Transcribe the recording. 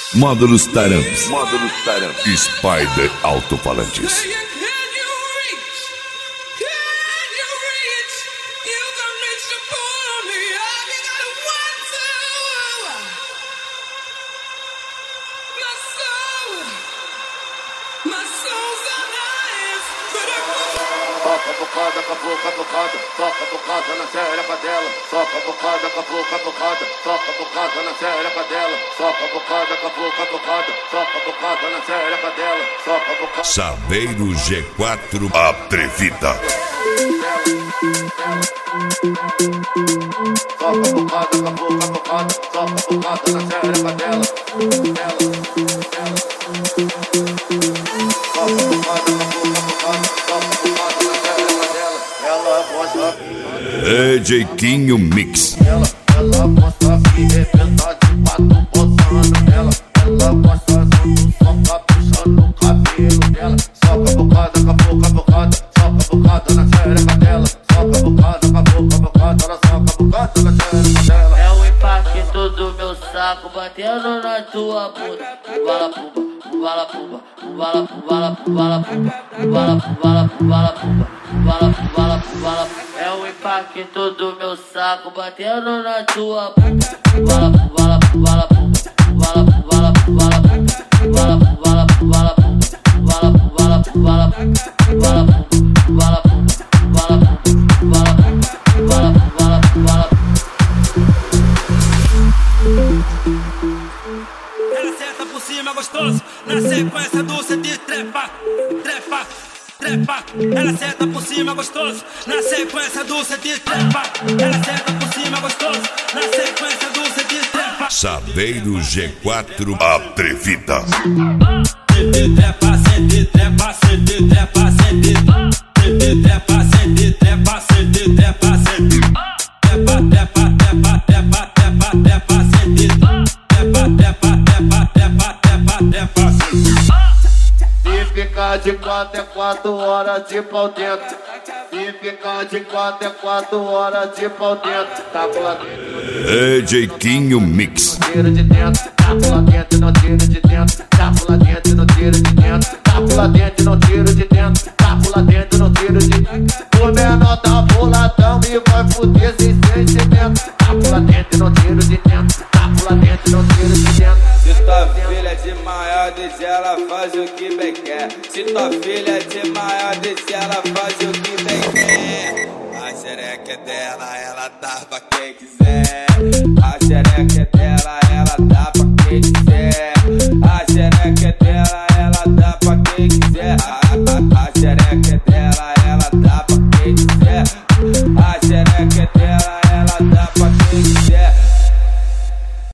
Módulos Taramps. Spider Alto-Falantes. Toca a bocada, toca a bocada na xereca dela. Toca a bocada, toca a bocada na xereca dela. Toca a bocada, toca a bocada na xereca dela. Toca a bocada. Saveiro G4 Atrevida. Toca a bocada, toca a bocada na xereca dela. Toca a bocada, DJ Quinho Mix. Ela gosta de rebentar de quatro botando nela. Ela gosta do soca puxando o cabelo dela. Soca a bocada, soca a bocada na xereca dela. Soca a bocada, ela soca a bocada na xereca dela. É o impacto do meu saco batendo na tua puta. Bala pumba, bala pumba, bala bala bala pumba, bala bala bala pumba, bala bala. É o impacto do meu saco batendo na tua puta. Bala bala bala pumba, bala bala bala pumba, bala bala bala pumba, bala bala bala pumba, bala bala bala bala. Ela senta por cima gostoso, na sequência do CD trepa, trepa, trepa. Ela senta por cima gostoso, na sequência do CD trepa. Ela senta por cima gostoso, na sequência do CD trepa. Saveiro G4 Atrevida. CD trepa, CD trepa, CD trepa, CD trepa, CD trepa, CD trepa, CD trepa, trepa, trepa, trepa, trepa, trepa, CD trepa, trepa, trepa, trepa, trepa, trepa, Se ficar de 4 é 4 horas de pau dentro. Se ficar de 4 é 4 horas de pau dentro. Tá lá dentro. DJ Quinho Mix. Tira de dentro, tá lá dentro, não tira de dentro. Tá lá dentro, não tira de dentro. Tá lá dentro, não tira de dentro. Tá lá dentro, não tira de dentro. O menor tá boladão e vai fuder sem sentimento. Tá lá dentro, não tira de dentro. Tá lá dentro, não tira de dentro. Se tua filha é de maior, diz ela faz o que bem quer. Se tua filha é de maior, diz ela faz o que bem quer. A xereca é dela, ela dá pra quem quiser. A xereca é dela, ela dá pra quem quiser. A xereca é dela, ela dá pra quem quiser. A xereca é dela, ela dá pra quem quiser. A xereca é